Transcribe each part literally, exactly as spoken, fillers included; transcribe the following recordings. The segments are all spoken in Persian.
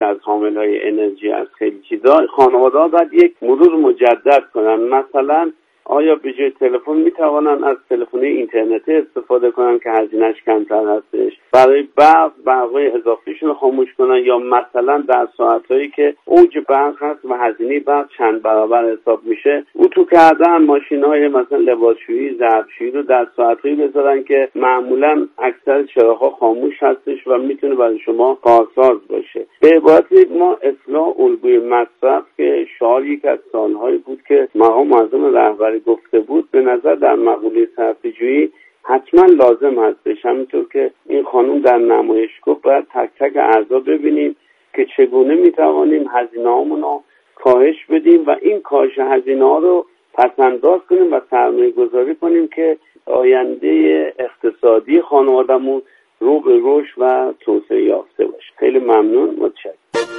از حاملهای انرژی، از خیلی چیزا، خانواده‌ها باید یک مرور مجدد کنن. مثلا آیا به جای تلفن میتوانن از تلفن اینترنتی استفاده کنن که هزینه‌اش کمتر هستش، برای برق برقای اضافیشون رو خاموش کنن، یا مثلا در ساعتایی که اوج برق هست و هزینه برق چند برابر حساب میشه، اتو کردن ماشین‌های مثلا لباسشویی، ظرفشویی رو در ساعتایی بذارن که معمولا اکثر چراغ‌ها خاموش هستش و میتونه برای شما کارساز باشه. به عبارتی ما اصلاح الگوی مصرف که شعار یک از سال‌هایی بود که مقام معظم رهبری گفته بود، به نظر در مقوله صرفه‌جویی حتما لازم هستش. همینطور که این خانم در نمایش گفت، باید تک تک اعضا ببینیم که چگونه میتوانیم هزینه‌هامون رو کاهش بدیم و این کاهش هزینه‌ها رو پس‌انداز کنیم و سرمایه گذاری کنیم که آینده اقتصادی خانواده‌مون رو به رشد و توسعه یافته باشه. خیلی ممنون، متشکرم.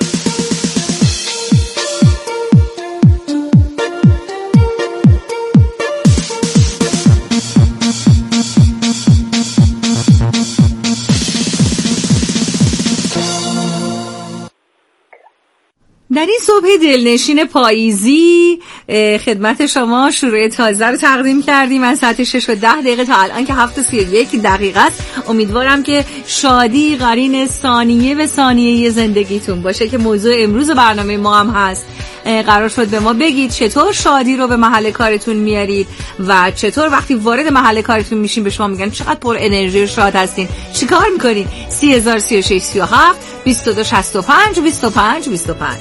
در این صبح دلنشین پاییزی خدمت شما شروع تازه رو تقدیم کردیم از ساعت شش و ده دقیقه تا الان که هفت و سی و یک دقیقه است. امیدوارم که شادی قرین ثانیه به ثانیه زندگیتون باشه که موضوع امروز برنامه ما هم هست. قرار شد به ما بگید چطور شادی رو به محل کارتون میارید و چطور وقتی وارد محل کارتون میشین به شما میگن چقدر پر انرژی و شاد هستین، چیکار میکنین؟ سی هزار سی و شش سی و هفت بیست و دو شصت و پنج بیست و پنج بیست و پنج.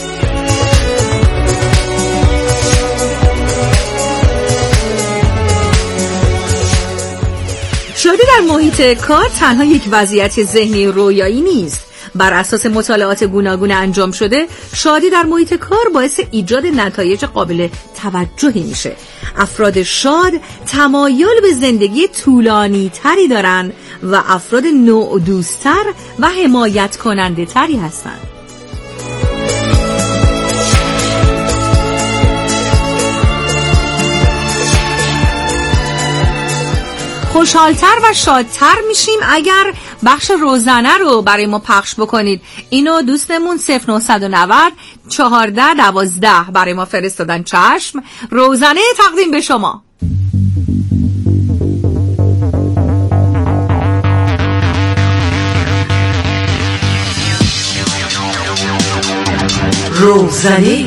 شادی در محیط کار تنها یک وضعیت ذهنی رویایی نیست. بر اساس مطالعات گوناگون انجام شده، شادی در محیط کار باعث ایجاد نتایج قابل توجهی میشه. افراد شاد تمایل به زندگی طولانی تری دارن و افراد نوع دوست‌تر و حمایت کننده تری هستن. خوشحالتر و شادتر میشیم اگر بخش روزانه رو برای ما پخش بکنید. اینو دوستمون صفر نه نه نه چهارده دوازده برای ما فرستادن. چشم، روزانه تقدیم به شما. روزانه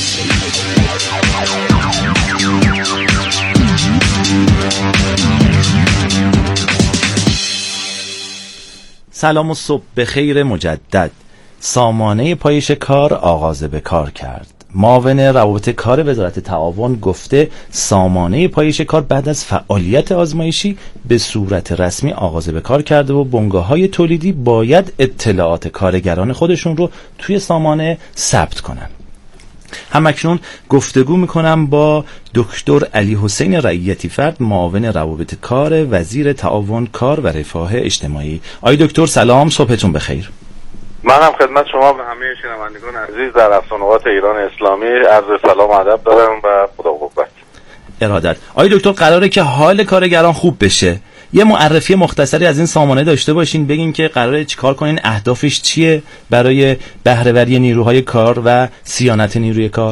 سلام و صبح بخیر مجدد. سامانه پایش کار آغاز به کار کرد. معاون روابط کار وزارت تعاون گفته سامانه پایش کار بعد از فعالیت آزمایشی به صورت رسمی آغاز به کار کرده و بنگاه‌های تولیدی باید اطلاعات کارگران خودشون رو توی سامانه ثبت کنن. همکنون گفتگو میکنم با دکتر علی حسین رعیتی فرد، معاون روابط کار وزیر تعاون کار و رفاه اجتماعی. آقای دکتر سلام، صبحتون بخیر. منم خدمت شما و همه شنوندگان عزیز در افسانه‌ات ایران اسلامی عرض سلام و ادب دارم و خدا قوت. ارادت. آقای دکتر قراره که حال کارگران خوب بشه. یه معرفی مختصری از این سامانه داشته باشین، بگین که قراره چیکار کنین، اهدافش چیه برای بهره‌وری نیروهای کار و صیانت نیروی کار.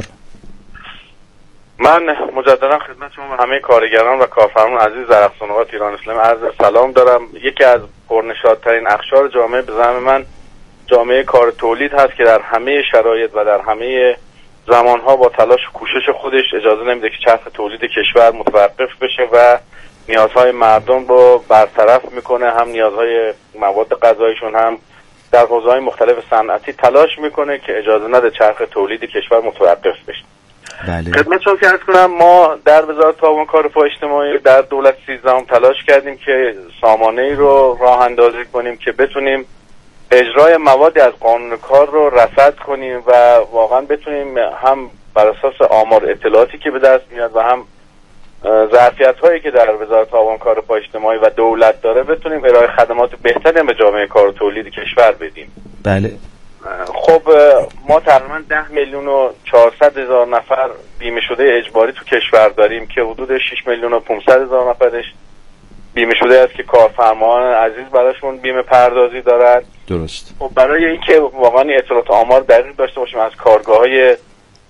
من مجددا خدمت شما و همه کارگران و کارفرمایان عزیز در افسانه‌ات ایران اسلامی عرض سلام دارم. یکی از پرنشاط‌ترین اقشار جامعه به زعم من جامعه کار تولید هست که در همه شرایط و در همه زمانها با تلاش و کوشش خودش اجازه نمیده که چرخ تولید کشور متوقف بشه و نیازهای مردم رو برطرف میکنه. هم نیازهای مواد غذاییشون، هم در حوزه‌های مختلف صنعتی تلاش میکنه که اجازه نده چرخ تولید کشور متوقف بشه. بله. خدمت شما که عرض کنم ما در وزارت تعاون کار و اجتماعی در دولت سیزدهم تلاش کردیم که سامانه‌ای رو راه اندازی کنیم که بتونیم اجرای موادی از قانون کار رو رصد کنیم و واقعا بتونیم هم بر اساس آمار اطلاعاتی که به دست میاد و هم ظرفیت‌هایی که در وزارت تعاون کار و اجتماعی و دولت داره بتونیم ارائه خدمات بهتری به جامعه کار و تولید کشور بدیم. بله. خب ما تقریبا ده میلیون و چهارصد هزار نفر بیمه شده اجباری تو کشور داریم که حدود شش میلیون و پانصد هزار نفرش بیمه شده است که کارفرمایان عزیز براشون بیمه پردازی دارن درست. خب برای اینکه واقعا اطلاعات آمار دقیق داشته باشیم از کارگاه‌های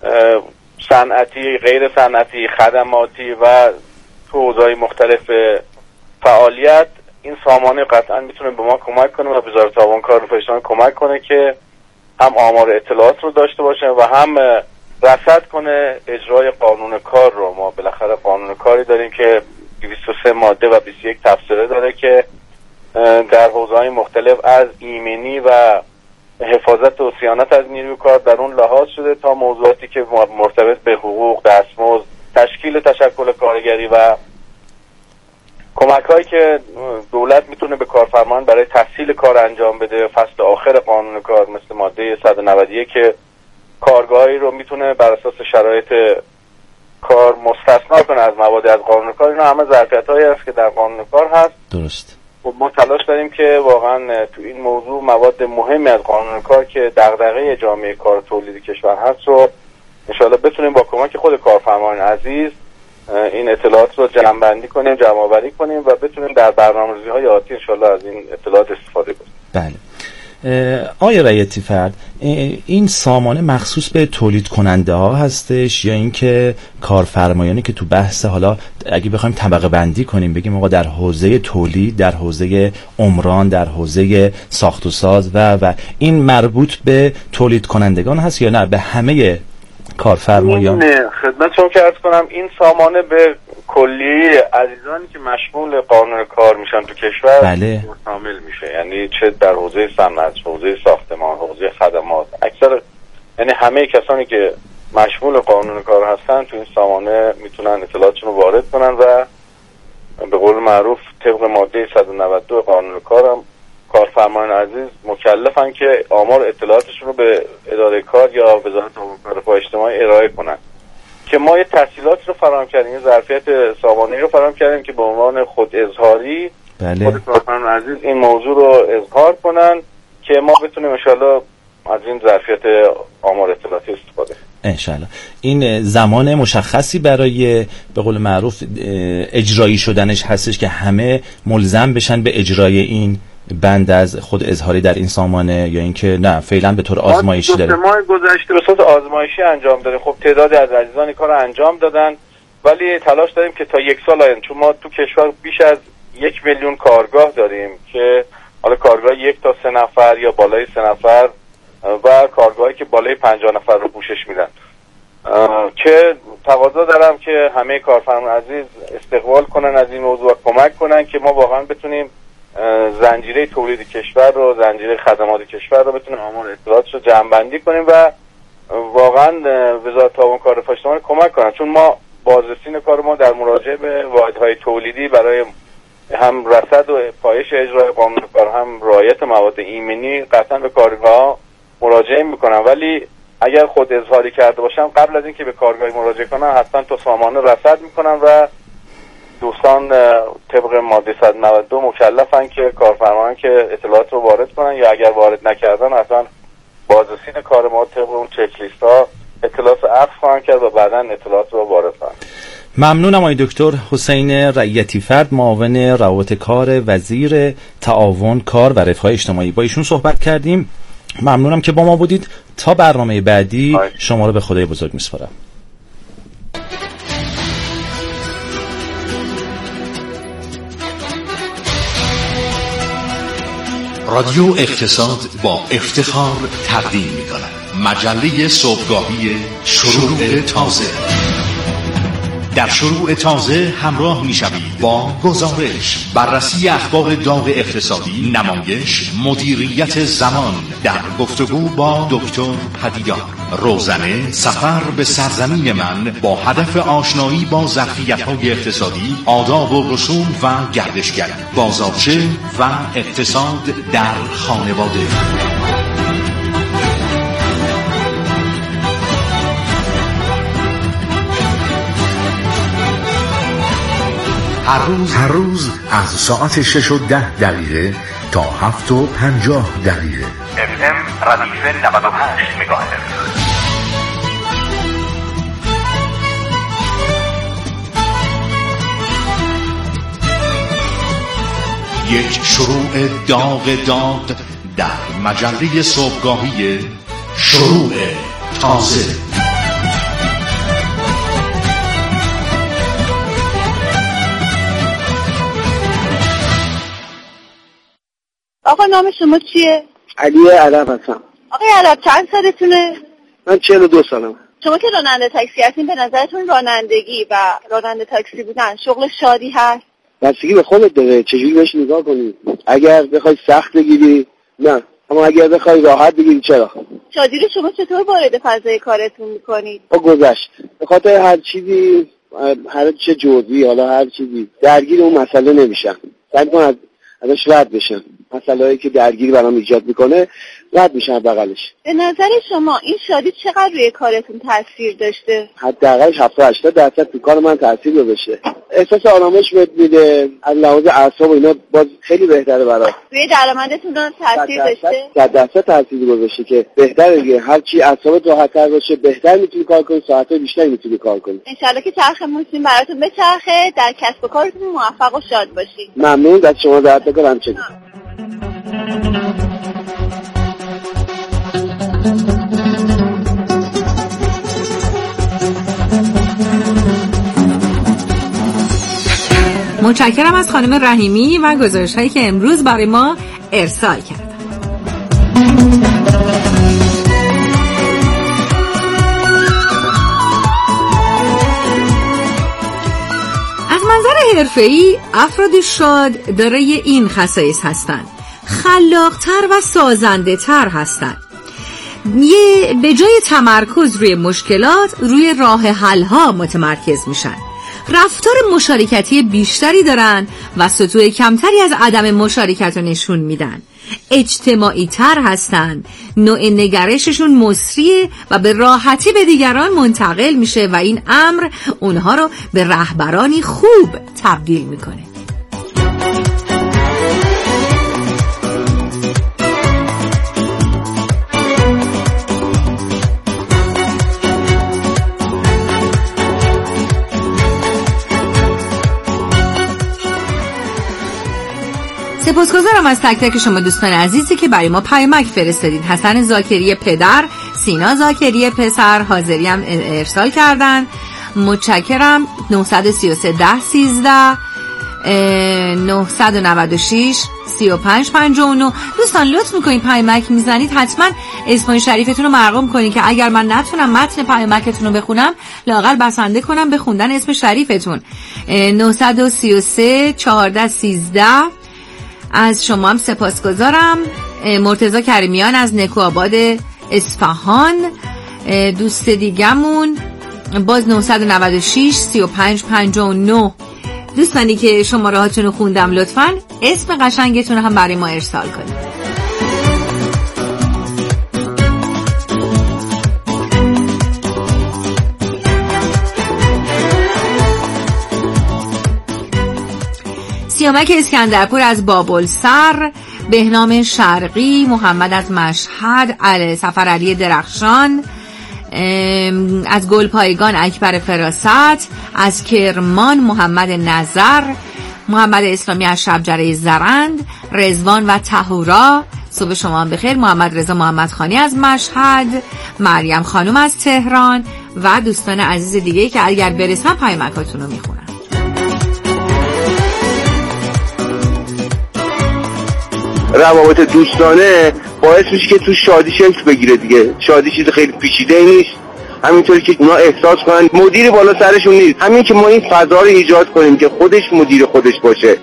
صنعتی، غیر صنعتی، خدماتی و تو حوزه‌های مختلف فعالیت، این سامانه قطعا میتونه به ما کمک کنه و وزارت تعاون کار و اجتماعی کمک کنه که هم آمار اطلاعات رو داشته باشه و هم رصد کنه اجرای قانون کار رو. ما بالاخره قانون کاری داریم که دویست و سه ماده و بیست و یک تفسیره داره که در حوزه‌های مختلف از ایمنی و حفاظت و صیانت از نیروی کار در اون لحاظ شده تا موضوعاتی که مرتبط به حقوق، دستمزد، تشکیل تشکل کارگری و کمک‌هایی که دولت میتونه به کارفرمان برای تسهیل کار انجام بده. فصل آخر قانون کار مثل ماده صد و نود و یک که کارگاهی رو میتونه بر اساس شرایط کار مستثنا کنه از مواد از قانون کار. اینا همه ظرفیت‌هایی است که در قانون کار هست. درست. خب ما تلاش داریم که واقعا تو این موضوع مواد مهمی از قانون کار که دغدغه جامعه کار تولیدی کشور هست رو انشاءالله بتونیم با کمک خود کارفرمایان عزیز این اطلاعات رو جمع‌بندی کنیم، جمع‌آوری کنیم و بتونیم در برنامه‌ریزی‌های آتی انشاءالله از این اطلاعات استفاده کنیم. بله. آیا رعیتی فرد این سامانه مخصوص به تولید کننده ها هستش یا اینکه کارفرمایانی که تو بحث، حالا اگه بخوایم طبقه بندی کنیم بگیم آقا در حوزه تولید، در حوزه عمران، در حوزه ساخت و ساز و و این مربوط به تولید کنندگان هست یا نه به همه کارفرمایان؟ نه، خدمتتون که عرض کنم این سامانه به کلیه عزیزانی که مشمول قانون کار میشن تو کشور بله. شامل میشه، یعنی چه در حوزه صنعت، حوزه ساختمان، حوزه خدمات، اکثر یعنی همه کسانی که مشمول قانون کار هستن تو این سامانه میتونن اطلاعاتشون رو وارد کنن و به قول معروف طبق ماده صد و نود و دو قانون کار هم کارفرمایان عزیز مکلفن که آمار اطلاعاتشون رو به اداره کار یا وزارت تعاون کار و اجتماعی ارائه کنن که ما یه تسهیلات رو فراهم کردیم، یه ظرفیت سامانه‌ای رو فراهم کردیم که به عنوان خود اظهاری بله. خود کارفرمایان عزیز این موضوع رو اظهار کنن که ما بتونیم انشالله از این ظرفیت آمار اطلاعاتی استفاده کنیم. انشالله. این زمان مشخصی برای به قول معروف اجرایی شدنش هستش که همه ملزم بشن به اجرای این بند از خود اظهاری در این سامانه یا اینکه نه فعلا به طور آزمایشی داره؟ ما گذشته به صورت آزمایشی انجام دادیم. خب تعدادی از عزیزان کار انجام دادن ولی تلاش داریم که تا یک سال آینده، چون ما تو کشور بیش از یک میلیون کارگاه داریم که حالا کارگاه یک تا سه نفر یا بالای سه نفر و کارگاهی که بالای پنجاه نفر رو پوشش میدن که تقاضا دارم که همه کارفرمایان عزیز استقبال کنن از این موضوع و کمک کنن که ما واقعا بتونیم زنجیره تولید کشور رو، زنجیره خدمات کشور رو بتونیم آمار اطلاعاتش رو جمع‌بندی کنیم و واقعا وزارت تعاون کار و اجتماعی کمک کنن، چون ما بازرسین کار ما در مراجعه به واحدهای تولیدی برای هم رصد و پایش اجرای قانون کار هم رعایت مواد ایمنی قطعا به کارگاه مراجعه میکنن، ولی اگر خود اظهاری کرده باشم قبل از اینکه به کارگاه مراجعه کنن حتما تو سامانه رصد میکنن و دوستان طبق ماده صد و نود و دو مکلفن که کارفرمایان که اطلاعات رو وارد کنن یا اگر وارد نکردن حتما بازرسین کار ما طبق اون چک لیست ها اطلاعات عرض خواهند کرد و بعداً اطلاعات رو وارد کنند. ممنونم آقای دکتر حسین رعیتی فرد، معاون روابط کار وزیر تعاون کار و رفاه اجتماعی. با ایشون صحبت کردیم. ممنونم که با ما بودید. تا برنامه بعدی آی. شما رو به خدای بزرگ میسپارم. رادیو اقتصاد با افتخار تقدیم می‌کند مجله صبحگاهی شروع تازه. در شروع تازه همراه می‌شوید با گزارش، بررسی اخبار داغ اقتصادی، نمایش، مدیریت زمان، در گفتگو با دکتر پدیدار، روزنه، سفر به سرزمین من با هدف آشنایی با ظرفیت‌های اقتصادی، آداب و رسوم و گردشگری، بازارچه و اقتصاد در خانواده. هر روز هر روز از ساعت شش و ده دقیقه تا هفت و پنجاه دقیقه. اف ام ردیف نود و هشت مگاهرتز. یک شروع داغ داغ در مجله صبحگاهی شروع تازه. آقا نام شما چیه؟ علی علب هستم. آقای علب چند سالتونه؟ من چهل و دو سالم. شما که راننده تاکسی هستین، به نظرتون رانندگی و راننده تاکسی بودن شغل شادی هست؟ بستگی به خودت داره چجوری بهش نگاه کنی. اگر بخوای سخت بگیری نه، اما اگر بخوای راحت بگیری چرا. شادی رو شما چطور وارد فضای کارتون میکنید؟ با گذشت به خاطر هر چیزی، هر چه جزئی، حالا هر چیزی درگیر اون مسئله نمیشم. سعی می‌کنم از ازش رد بشم. مسئله‌ای که درگیری برام ایجاد میکنه رد میشم بغلش. به نظر شما این شادی چقدر روی کارتون تاثیر داشته؟ حداقل هفتاد هشتاد درصد تو کار من تاثیر گذاشته. احساس آرامش بهت میده، از لحاظ اعصاب و اینا باز خیلی بهتره برات. روی درآمدتون هم تاثیر داشته؟ صد درصد تاثیر گذاشته که بهتره دیگه، هر چی اعصابت راحت‌تر باشه بهتر میتونی کار کنی، ساعت‌های بیشتری میتونی کار کنی. ان شاءالله که چرخ موسیم براتون بچرخه، در کسب و کارتون موفق و شاد باشید. ممنون از شما، دعوت می‌کنم. چه متشکرم از خانم رحیمی و گزارش‌هایی که امروز برای ما ارسال کردن. از منظر حرفه‌ای افراد شاد دارای این خصایص هستند: خلاق‌تر و سازنده‌تر هستند. یه به جای تمرکز روی مشکلات، روی راه حل‌ها متمرکز میشن. رفتار مشارکتی بیشتری دارن و سطوح کمتری از عدم مشارکت رو نشون میدن. اجتماعی تر هستن، نوع نگرششون مصریه و به راحتی به دیگران منتقل میشه و این امر اونها رو به رهبرانی خوب تبدیل میکنه. سپاسگزارم از تک تک شما دوستان عزیزی که برای ما پیامک فرستادید. حسن زاکری پدر، سینا زاکری پسر حاضری هم ارسال کردن. متشکرم. نه سه سه ده سیزده نه نه شش سی و پنج پنجاه و نه. دوستان لطف میکنید پیامک میزنید حتما اسم شریفتون رو مرقوم کنید که اگر من نتونم متن پیامکتون رو بخونم، لااقل بسنده کنم به خوندن اسم شریفتون. نه سه سه چهارده سیزده. از شما هم سپاسگزارم. مرتضی کریمیان از نکوآباد اصفهان دوست دیگمون، باز نه نه شش سی و پنج پنجاه و نه. دوستانی که شماره هاتون رو خوندم لطفاً اسم قشنگتون رو هم برای ما ارسال کنید. سیامک اسکندرپور از بابلسر، بهنام شرقی، محمد از مشهد، علی سفر علی درخشان، از گلپایگان اکبر فراست، از کرمان محمد نظر، محمد اسلامی از شبجره زرند، رضوان و طهورا صبح شما هم بخیر، محمد رضا محمد خانی از مشهد، مریم خانم از تهران و دوستان عزیز دیگه که اگر برسن پیامکاتون رو میخونن. روابط دوستانه باعث میشه که تو شادی شکل بگیره دیگه. شادی چیز خیلی پیچیده نیست، همینطوری که اونا احساس کنن مدیر بالا سرشون نیست، همین که ما این فضا رو ایجاد کنیم که خودش مدیر خودش باشه.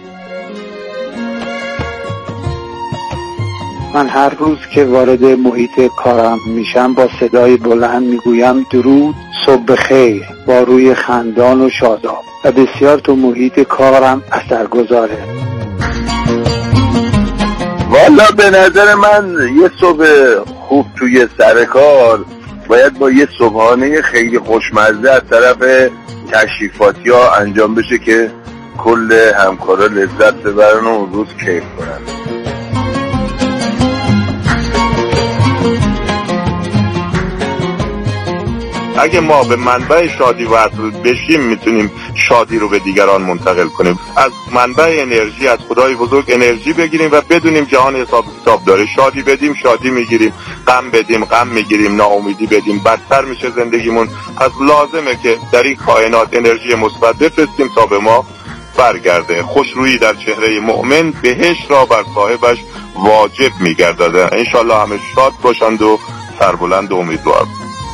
من هر روز که وارد محیط کارم میشم با صدای بلند میگویم درود، صبح خیر، با روی خندان و شاداب و بسیار تو محیط کارم اثرگذاره. والا به نظر من یه صبح خوب توی سر کار باید با یه صبحانه خیلی خوشمزه از طرف تشریفاتی ها انجام بشه که کل همکارا لذت ببرن و اون روز کیف کنن. اگه ما به منبع شادی وصل بشیم میتونیم شادی رو به دیگران منتقل کنیم. از منبع انرژی از خدای بزرگ انرژی بگیریم و بدونیم جهان حساب کتاب داره. شادی بدیم شادی میگیریم، غم بدیم غم میگیریم، ناامیدی بدیم بدتر میشه زندگیمون. پس لازمه که در این کائنات انرژی مثبت بفرستیم تا به ما برگرده. خوشرویی در چهره مؤمن بهشت را بر صاحبش واجب میگردد. انشالله همه شاد باشند و سربلند و امیدوار.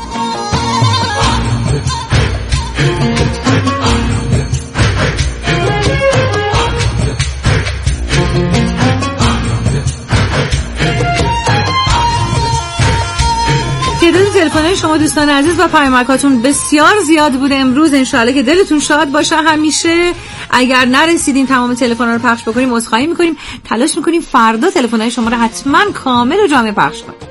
تعداد تلفن‌های شما دوستان عزیز و پیامکاتون بسیار زیاد بوده امروز. انشالله که دلتون شاد باشه همیشه. اگر نرسیدیم تمام تلفن‌ها رو پخش بکنیم عذرخواهی می‌کنیم، تلاش می‌کنیم فردا تلفن‌های شما رو حتما کامل و جامع پخش کنیم.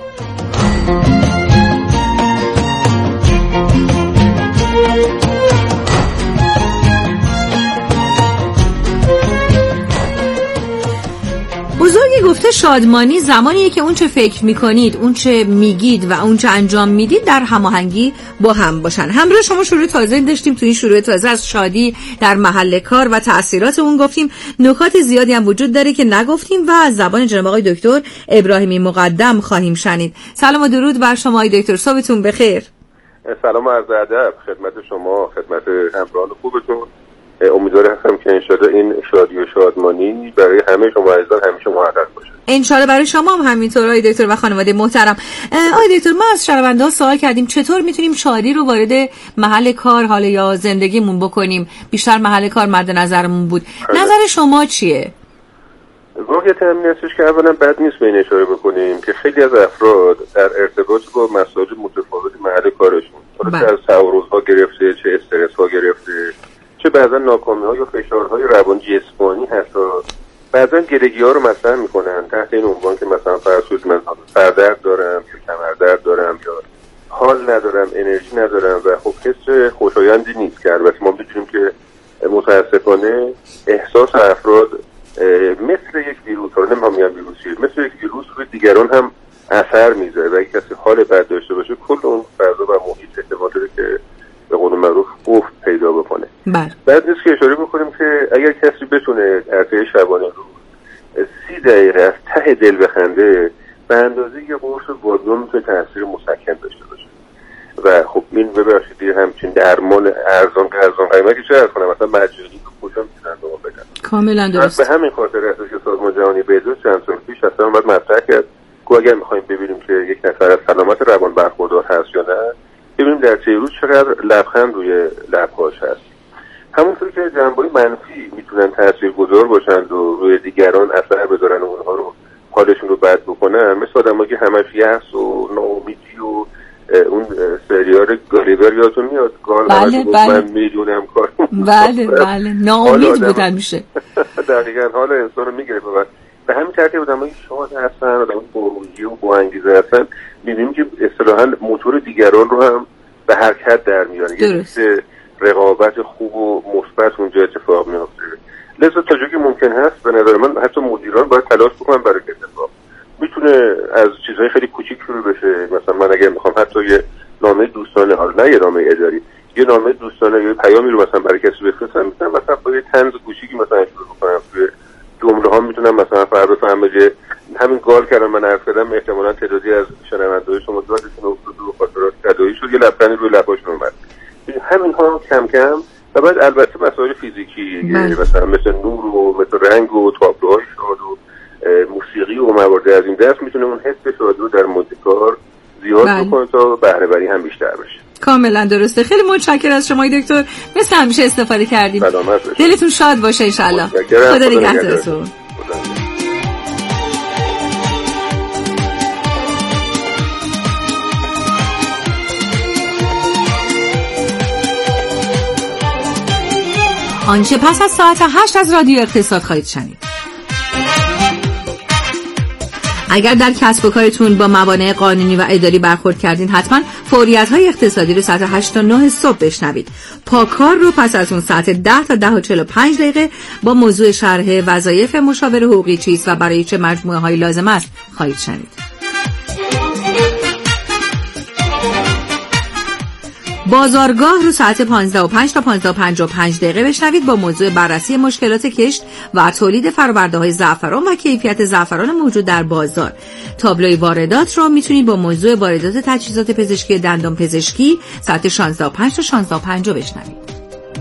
بزرگی گفته شادمانی زمانیه که اون چه فکر میکنید، اون چه میگید و اون چه انجام میدید در هماهنگی با هم باشن. همراه شما شروع تازه داشتیم، تو این شروع تازه از شادی در محل کار و تأثیرات اون گفتیم. نکات زیادی هم وجود داره که نگفتیم و از زبان جناب آقای دکتر ابراهیمی مقدم خواهیم شنید. سلام و درود بر شما آقای دکتر، صبحتون بخیر. سلام و عرض ادب خدمت شما، خدمت همراهان خوبتون. امیدوار هستم که انشالله این شادی و شادمانی برای همه شما عزیزان همیشه محقق باشه. انشالله برای شما هم همینطور آقای دکتر و خانواده محترم. آقای دکتر ما از شنونده‌ها سوال کردیم چطور میتونیم شادی رو وارد محل کار حالا یا زندگیمون بکنیم. بیشتر محل کار مد نظرمون بود. آره. نظر شما چیه؟ واقعیت همین هستش که اولا بد نیست به این اشاره بکنیم که خیلی از افراد در ارتباط با مسائل متفاوت محل کارشون، چه از تعارض‌ها گرفته، چه استرس‌ها گرفته، چه بعضا ناکامی‌ها یا فشارهای روان جسمانی حتی بعضا گرگی‌ها رو مطرح می‌کنن تحت این عنوان که مثلا فرض کنید من سردرد دارم یا کمردرد دارم یا حال ندارم، انرژی ندارم و خب حس خوشایندی نیست که البته ما می‌دونیم که متأسفانه احساس افراد مثل یک ویروس، رو نمی‌خوام بگم ویروسیه، مثل یک ویروس روی دیگران هم اثر می‌ذاره و اگه کسی حال بد داشته باشه کل اون فضا و محیط احتمال داره که به قول معروف افت پیدا بکنه. بله. بعد نیست که اشاره بکنیم که اگر کسی بتونه در طی شبانه روز سی دقیقه از ته دل بخنده به اندازه یه قرص بادام میتونه تاثیر مسکن داشته باشه و خب این ببخشید همچین درمان ارزان ارزان قیمتی چه ارز کنم مثلا مجانی تو کجا میتونن به ما بدن. کاملا درست. به همین خاطر هستش که سازمان جهانی بهداشت چند سال پیش اصلا اومد مطرح کرد که اگر میخوایم ببینیم که یک نفر از سلامت روان برخوردار هست یا نه ببینیم در طی روز چقدر لبخند روی لب‌هاش هست. همونطور که جنبه‌های منفی میتونن تاثیرگذار باشند و روی دیگران اثر بذارن و اونها رو حالشون رو بد بکنن، مثل آدمایی که همش یأس و ناامیدی و اون سریال گالیور یادتون میاد؟ گال بله بله. من میدونم کار بله بله ناامید بودن میشه. دقیقاً حال انسان رو میگیره و به همین ترتیب آدمایی شاد هستن، آدمایی با انرژی و با انگیزه هستن، می‌بینیم که اصطلاحاً موتور دیگران رو هم به حرکت در میارن. یه رقابت خوب و مثبت اونجا اتفاق میفته. لذا تا جایی که ممکن هست به نظر من حتی مدیران باید تلاش بکنن برای اتفاق. میتونه از چیزهای خیلی کوچیک شروع بشه. مثلا من اگه میخوام حتی یه نامه دوستانه، حالا نه یه نامه اداری، یه نامه دوستانه یا پیامی رو مثلا برای کسی بفرستم، میتونم مثلا با یه طنز کوچیکی مثلا شروع بکنم. توی جمله ها میتونم مثلا فردا فهمه همین گال کردم من عرض کردم احتمالاً تعدادی از شنونده‌های شما دادتون افتاد و خاطرات تداعی شد، یه لبخندی روی لباشون اومد. همین ها کم کم و بعد البته مسائل فیزیکی مثلا مثل نور و مثل رنگ و تابلوهای شاد و موسیقی و موارد از این دست میتونه اون حس شادی رو در محیط کار زیاد بکنه تا بهره وری هم بیشتر بشه. کاملا درسته. خیلی متشکرم از شما دکتر، مثل همیشه استفاده کردیم. دلتون شاد باشه ان شاء الله. خدا نگهدارتون. آنچه پس از ساعت هشت از رادیو اقتصاد خواهید شنید. اگر در کسب و کارتون با موانع قانونی و اداری برخورد کردین، حتما فوریت‌های اقتصادی رو ساعت هشت تا نه صبح بشنوید. پاکار رو پس از اون ساعت ده تا ده و چهل و پنج دقیقه با موضوع شرح وظایف مشاور حقوقی چیست و برای چه مجموعه‌هایی لازم است خواهید شنید. بازارگاه رو ساعت پانزده و پنج تا پانزده و پنجاه و پنج دقیقه بشنوید با موضوع بررسی مشکلات کشت و تولید فرآورده‌های زعفران و کیفیت زعفران موجود در بازار. تابلوی واردات رو میتونید با موضوع واردات تجهیزات پزشکی دندان پزشکی ساعت شانزده و پنج تا شانزده و پنجاه بشنوید.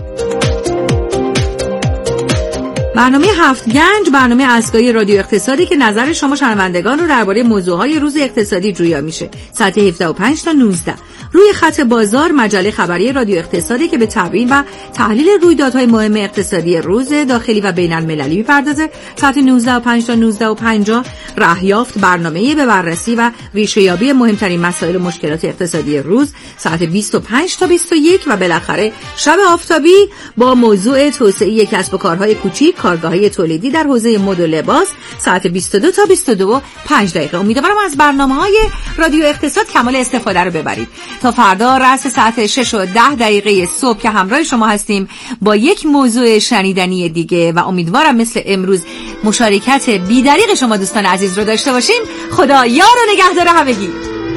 برنامه هفت گنج برنامه اسکای رادیو اقتصادی که نظر شما شنوندگان رو درباره موضوعهای روز اقتصادی جویا میشه. ساعت هفده و پنج تا نوزده. روی خط بازار مجله خبری رادیو اقتصادی که به تبیین و تحلیل رویدادهای مهم اقتصادی روز داخلی و بین المللی میپردازه. ساعت نوزده و پنج تا نوزده و پنجاه. رهیافت برنامه به بررسی و ریشه‌یابی مهمترین مسائل و مشکلات اقتصادی روز. ساعت بیست و پنج تا بیست و یک و بالاخره شب آفتابی با موضوع توسعه کسب و کارهای کوچیک، کارگاه‌های تولیدی در حوزه مد و لباس. ساعت بیست و دو تا بیست و دو و پنج دقیقه. امیدوارم از برنامه‌های رادیو اقتصاد کمال استفاده رو ببرید. تا فردا رأس ساعت شش و ده دقیقه صبح که همراه شما هستیم با یک موضوع شنیدنی دیگه و امیدوارم مثل امروز مشارکت بی‌دریغ شما دوستان عزیز رو داشته باشیم. خدا یار و نگهدار همگی.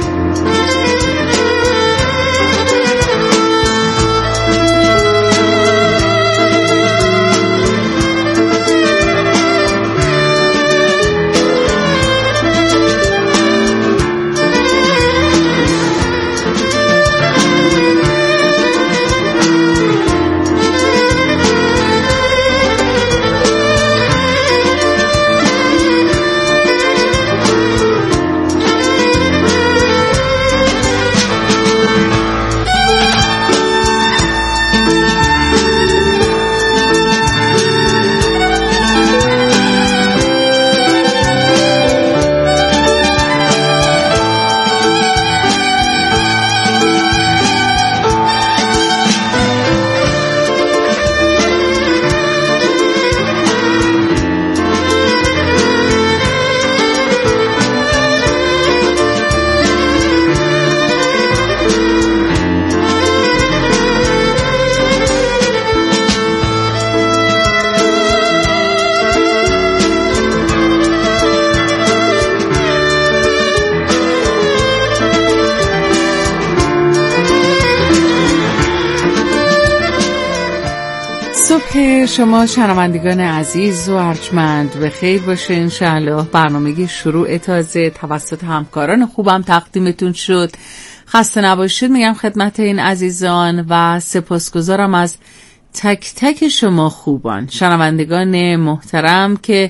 صبح شما شنوندگان عزیز و ارجمند به خیر باشه. انشاءالله برنامه شروع تازه توسط همکاران خوبم تقدیمتون شد. خسته نباشید میگم خدمت این عزیزان و سپاسگزارم از تک تک شما خوبان شنوندگان محترم که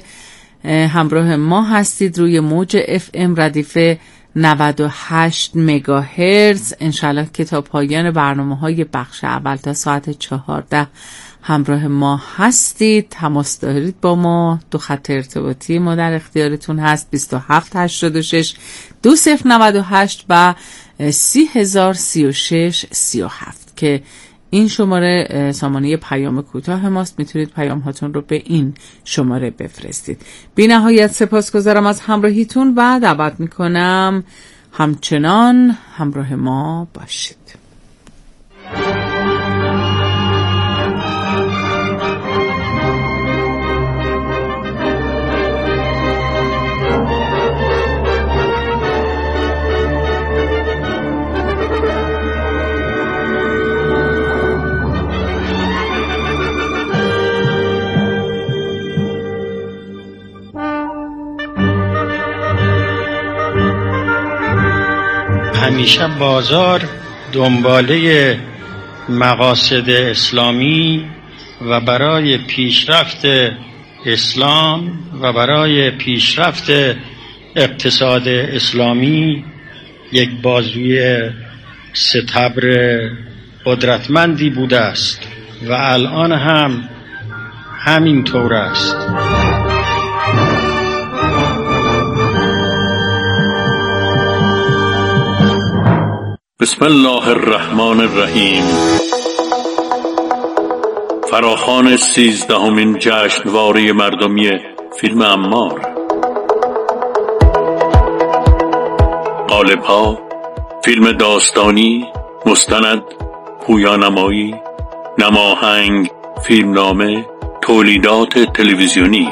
همراه ما هستید روی موج اف ام ردیف نود و هشت مگاهرتز. انشاءالله که تا پایان برنامه های بخش اول تا ساعت چهارده همراه ما هستید. تماس دارید با ما. دو خط ارتباطی ما در اختیارتون هست: بیست و هفت هشتاد و شش دو صفر نود و هشت و سی هزار سی و شش سی و هفت که این شماره سامانه پیام کوتاه ماست. میتونید پیام هاتون رو به این شماره بفرستید. بی نهایت سپاسگزارم از همراهیتون و دعوت میکنم همچنان همراه ما باشید. همیشه بازار دنباله مقاصد اسلامی و برای پیشرفت اسلام و برای پیشرفت اقتصاد اسلامی یک بازوی ستبر قدرتمندی بوده است و الان هم همین طور است. بسم الله الرحمن الرحیم. فراخوان سیزدهمین جشنواره مردمی فیلم عمار. قالب‌ها: فیلم داستانی، مستند، پویانمایی، نماهنگ، فیلمنامه، تولیدات تلویزیونی.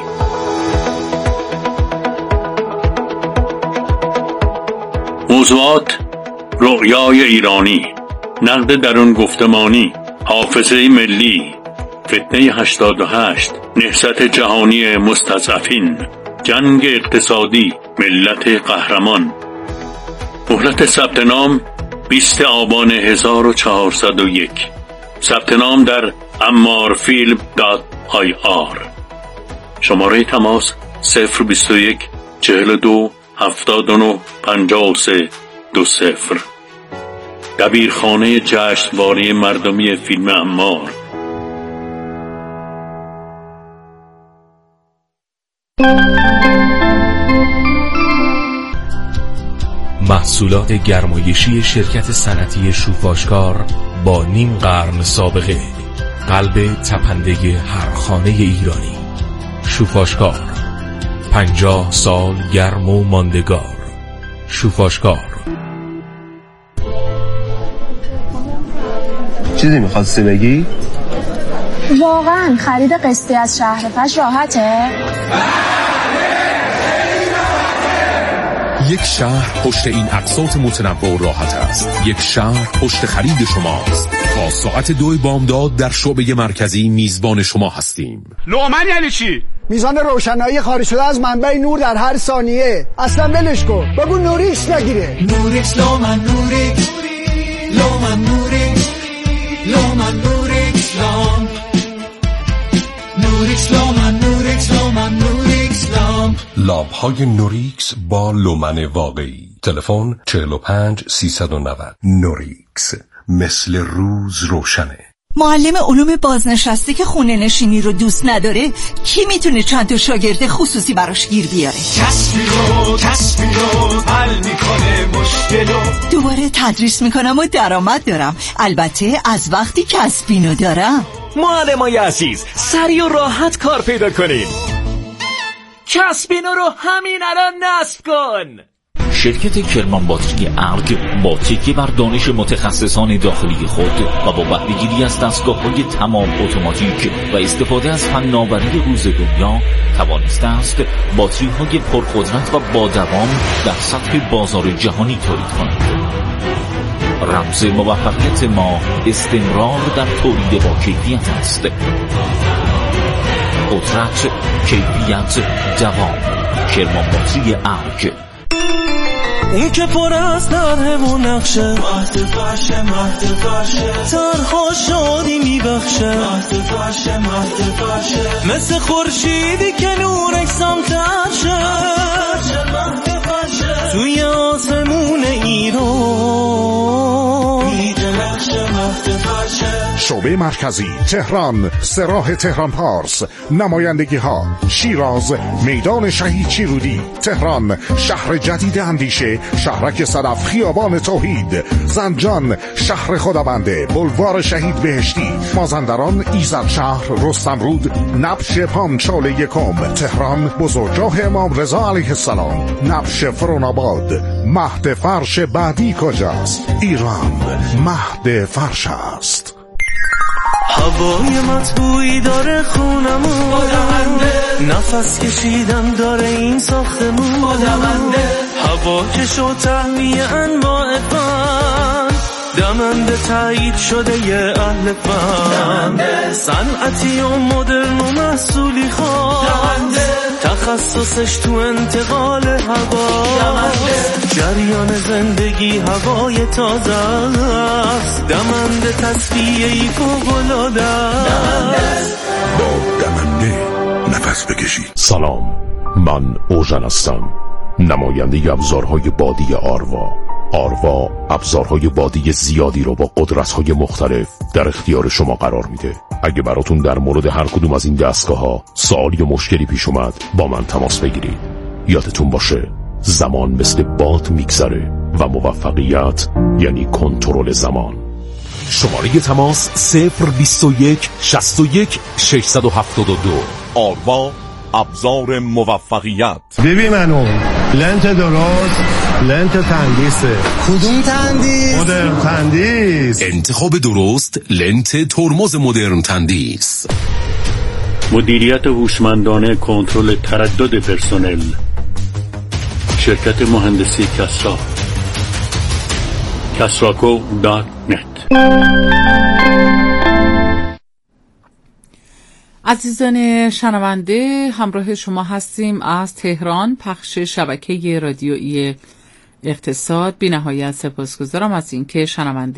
موضوعات: رؤیای ایرانی، نقد درون گفتمانی، حافظه ملی، فتنه هشتاد و هشت، نهضت جهانی مستضعفین، جنگ اقتصادی، ملت قهرمان. مهلت ثبت نام بیست آبان هزار و چهارصد و یک. ثبت نام در امارفیلم دات آی آر. شماره تماس صفر بیست و یک چهل و دو هفتاد و نه پنجاه و سه دو صفر. دبیرخانه جشنواره مردمی فیلم امار. محصولات گرمایشی شرکت صنعتی شوفاشکار با نیم قرن سابقه، قلب تپنده هر خانه ایرانی. شوفاشکار، پنجاه سال گرم و ماندگار. شوفاشکار. چیزی میخواستی بگی؟ واقعا خرید قسطی از شهرفش راحته؟ یک شهر پشت این اقساط متنوع و راحت است. یک شهر پشت خرید شماست. تا ساعت دو بامداد در شعبه مرکزی میزبان شما هستیم. لومن یعنی چی؟ میزان روشنایی خارج شده از منبع نور در هر ثانیه. اصلا ولش کن، بگو نوریکس بگیره. نوریکس لومن نوریکس لومن نوریکس لومن نوریکس لام نوریکس لومن نوریکس لومن نوریکس لام. لامپ های نوریکس با لومن واقعی. تلفن چهل و پنج سیصد و نود. نوریکس، مثل روز روشنه. معلم علوم بازنشسته که خونه نشینی رو دوست نداره کی میتونه چند تا شاگرد خصوصی براش گیر بیاره؟ کسبی رو کسبی رو حل میکنه مشکلو. دوباره تدریس میکنم و درآمد دارم، البته از وقتی کسبینو دارم. معلمای عزیز، سریع و راحت کار پیدا کنین. کسبینو رو همین الان نصب کن. شرکت کرمان باتری ارگ با تکیه بر دانش متخصصان داخلی خود و با بهره‌گیری از دستگاه‌های تمام اتوماتیک و استفاده از فناوری روز دنیا توانسته است باتری‌های پرقدرت و با دوام در سطح بازار جهانی تولید کند. رمز موفقیت ما استمرار در تولید با کیفیت است. قدرت، کیفیت، دوام. کرمان باتری ارگ. اون که پر از طرح و نقشه، مهد فرشه مهد فرشه، طرحا شادی میبخشه، مهد فرشه مهد فرشه، مثل خورشیدی که نورش سمترشه، مهد فرشه، توی آسمون ایران میدرخشه مهد فرشه. شعبه مرکزی تهران، سراح تهران پارس. نمایندگی ها: شیراز، میدان شهید چیرودی، تهران، شهر جدید اندیشه، شهرک صدف، خیابان توحید، زنجان، شهر خدابنده، بلوار شهید بهشتی، مازندران، ایزدشهر، رستمرود، نبش پامچال یکم، تهران، بزرگراه امام رضا علیه السلام، نبش فروناباد. مهد فرش بعدی کجاست؟ ایران مهد فرش است. هوای مطبوعی داره خونمون، نفس کشیدن داره این ساختمون، هوا کش و تهویه انواع فن، دمنده تایید شده یه اهل فن، صنعتی و مدرن و محصولی خاص، تخصصش تو انتقال هوا، جریان زندگی هوای تازه است، دمنده تصفیه‌ای فوق‌العاده است. با دمنده نفس بکشید. سلام، من اوژن هستم، نماینده ابزارهای بادی آروا. آروا ابزارهای بادی زیادی رو با قدرت‌های مختلف در اختیار شما قرار میده. اگه براتون در مورد هر کدوم از این دستگاه‌ها سوال یا مشکلی پیش اومد، با من تماس بگیرید. یادتون باشه زمان مثل باد میگذره و موفقیت یعنی کنترل زمان. شماره تماس صفر بیست و یک شصت و یک ششصد و هفتاد و دو. آروا، ابزار موفقیت. ببین منو لنت درست، لنت تندیسه. کدوم تندیس؟ مدرن تندیس. انتخاب درست، لنت ترمز مدرن تندیس. مدیریت هوشمندانه کنترل تردد پرسنل. شرکت مهندسی کسا. کسراکو دات نت. عزیزان شنونده، همراه شما هستیم از تهران، پخش شبکه رادیویی اقتصاد. بی نهایت سپاسگزارم از اینکه شنونده